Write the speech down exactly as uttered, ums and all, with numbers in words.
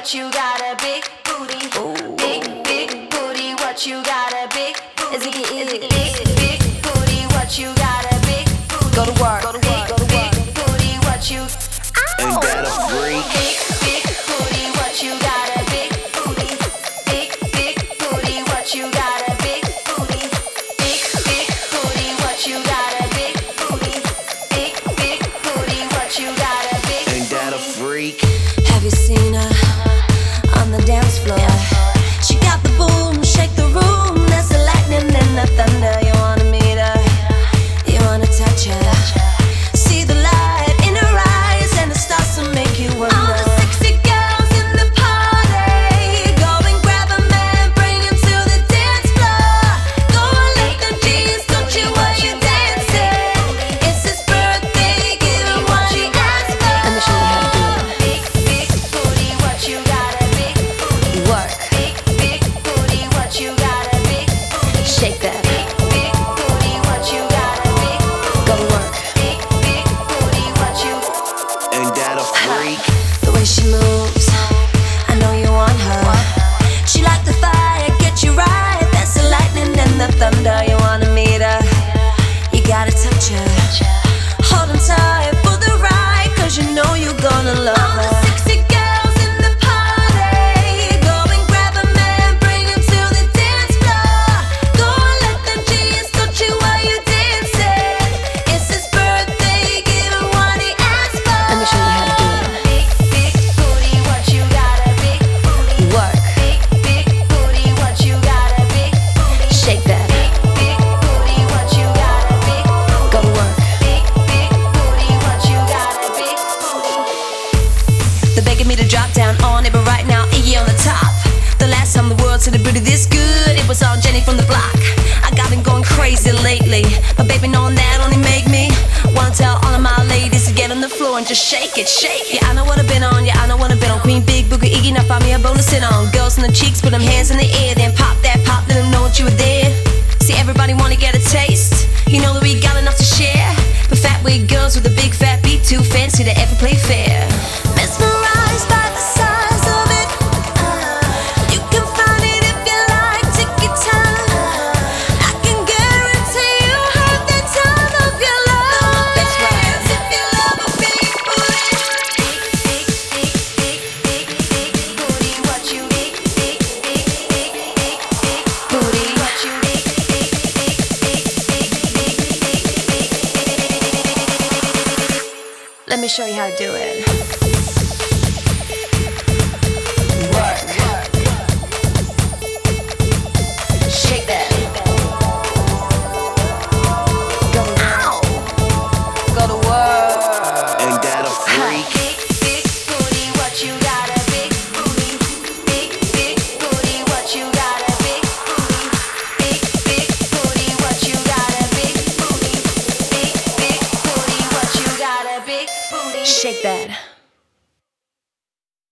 what you got a big booty. Ooh. Big, big booty, what you got a big booty. Is it, is it big, big booty, what you got a big booty. Go to work, go to work, go to work. Big booty, what you. Ain't that a freak? Big, big booty, what you got a big booty. Big, big booty, what you got a big booty. Big, big booty, what you got a big booty. Big, big booty, what you got a big. Ain't that a freak? Have you seen her on the dance floor? She got the boom, shake the room. There's the lightning and the thunder. You wanna meet her, you wanna touch her. See the light in her eyes and it starts to make you wonder. All the sexy girls in the party, go and grab a man, bring him to the dance floor. Go and let the G's touch you while you're dancing. It's his birthday, give him what he asked for. Let me show you how to do it. Big, big booty, what you got a big booty. Work. Big, big booty, what you got a big booty. Shake that. Big, big booty, what you got a big booty. Go to work. Big, big booty, what you. Ain't that a freak? The way she moves, I know you want her. She like the fire, get you right. That's the lightning and the thunder. You wanna meet her, you gotta touch her. Hold on tight for the ride, cause you know you're gonna love her. All the sexy girls in the party, go and grab a man, bring him to the dance floor. Go and let the G's touch you while you're dancing. It's his birthday, give him what he asked for. Let me show you how to do it. Big, big booty, what you got a big booty. Work. Big, big booty, what you got a big booty. Shake that. Big, big booty, what you got a big booty. Go to work. Big, big booty, what you got a big booty. They're begging me to drop down on it, but right now Iggy on the top. The last time the world said a booty this good, it was on Jenny from the block. I got been going crazy lately, but baby knowing that only make me wanna tell all of my ladies to get on the floor and just shake it, shake it. Yeah, I know what I've been on, yeah, I know what I've been on. Queen Big Boogie Iggy, now find me a bone to sit on. Girls in the cheeks, put them hands in the air, then pop that pop, let them know that you were there. See, everybody wanna get a taste, you know that we got enough to share. But fat wig girls with a big fat beat, too fancy to ever play fair.